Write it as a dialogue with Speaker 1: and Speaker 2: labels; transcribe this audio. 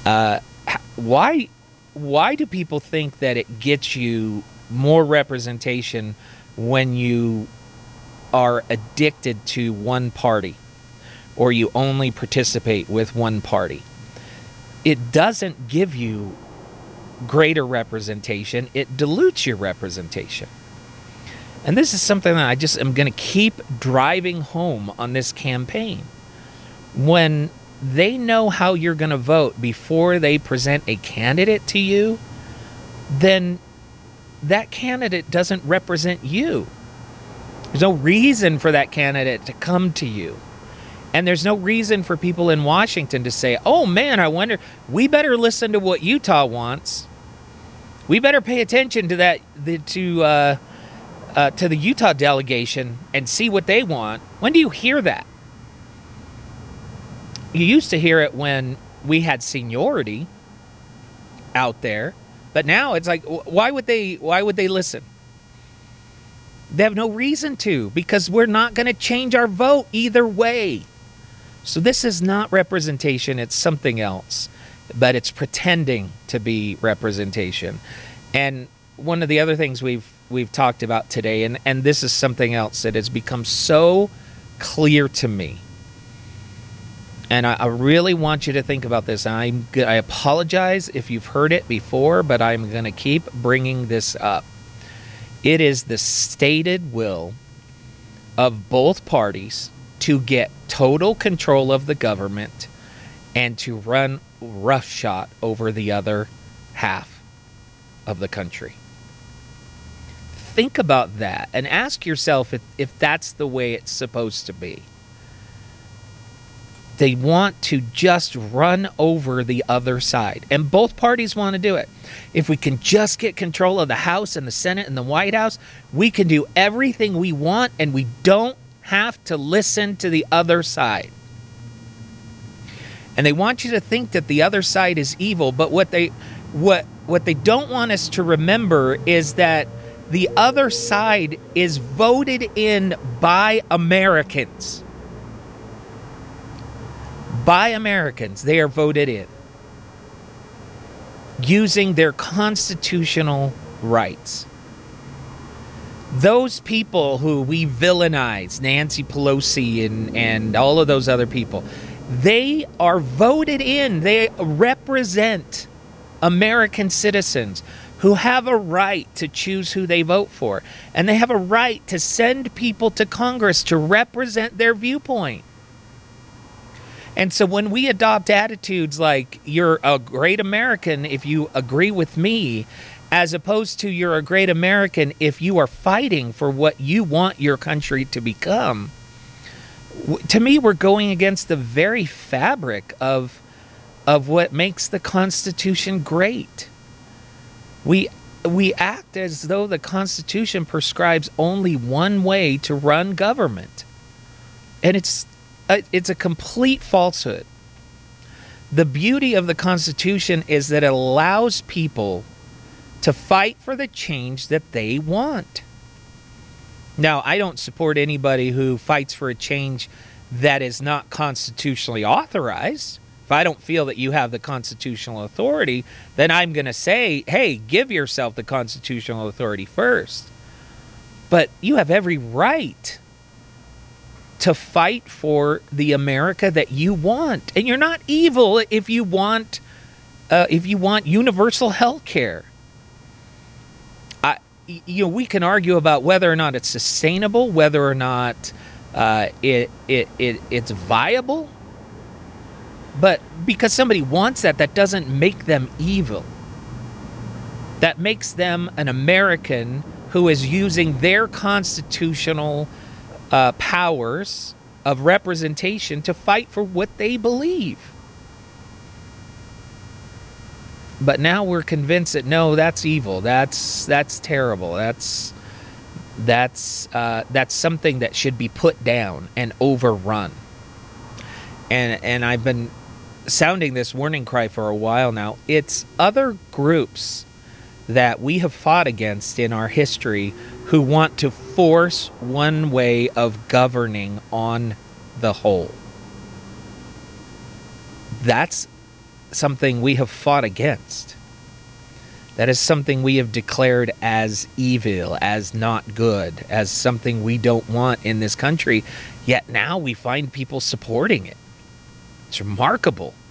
Speaker 1: Why do people think that it gets you more representation when you are addicted to one party or you only participate with one party? It doesn't give you greater representation. It dilutes your representation. And this is something that I just am going to keep driving home on this campaign. When they know how you're going to vote before they present a candidate to you, then that candidate doesn't represent you. There's no reason for that candidate to come to you. And there's no reason for people in Washington to say, oh man, I wonder, we better listen to what Utah wants. We better pay attention to that, to the Utah delegation and see what they want. When do you hear that? You used to hear it when we had seniority out there, but now it's like, why would they listen? They have no reason to, because we're not going to change our vote either way. So this is not representation, it's something else, but it's pretending to be representation. And one of the other things we've talked about today, and this is something else that has become so clear to me, and I really want you to think about this. I apologize if you've heard it before, but I'm going to keep bringing this up. It is the stated will of both parties to get total control of the government and to run roughshod over the other half of the country. Think about that and ask yourself if that's the way it's supposed to be. They want to just run over the other side. And both parties want to do it. If we can just get control of the House and the Senate and the White House, we can do everything we want and we don't have to listen to the other side. And they want you to think that the other side is evil, but what they don't want us to remember is that the other side is voted in by Americans. By Americans, they are voted in using their constitutional rights. Those people who we villainize, Nancy Pelosi and all of those other people, they are voted in. They represent American citizens who have a right to choose who they vote for. And they have a right to send people to Congress to represent their viewpoint. And so when we adopt attitudes like, you're a great American if you agree with me, as opposed to you're a great American if you are fighting for what you want your country to become, to me, we're going against the very fabric of what makes the Constitution great. We act as though the Constitution prescribes only one way to run government. And it's a complete falsehood. The beauty of the Constitution is that it allows people to fight for the change that they want. Now, I don't support anybody who fights for a change that is not constitutionally authorized. If I don't feel that you have the constitutional authority, then I'm going to say, hey, give yourself the constitutional authority first. But you have every right to fight for the America that you want. And you're not evil if you want universal health care. We can argue about whether or not it's sustainable, whether or not it's viable. But because somebody wants that doesn't make them evil. That makes them an American who is using their constitutional powers of representation to fight for what they believe. But now we're convinced that no, that's evil. That's terrible. That's something that should be put down and overrun. And I've been sounding this warning cry for a while now. It's other groups that we have fought against in our history who want to force one way of governing on the whole. That's something we have fought against. That is something we have declared as evil, as not good, as something we don't want in this country. Yet now we find people supporting it. It's remarkable.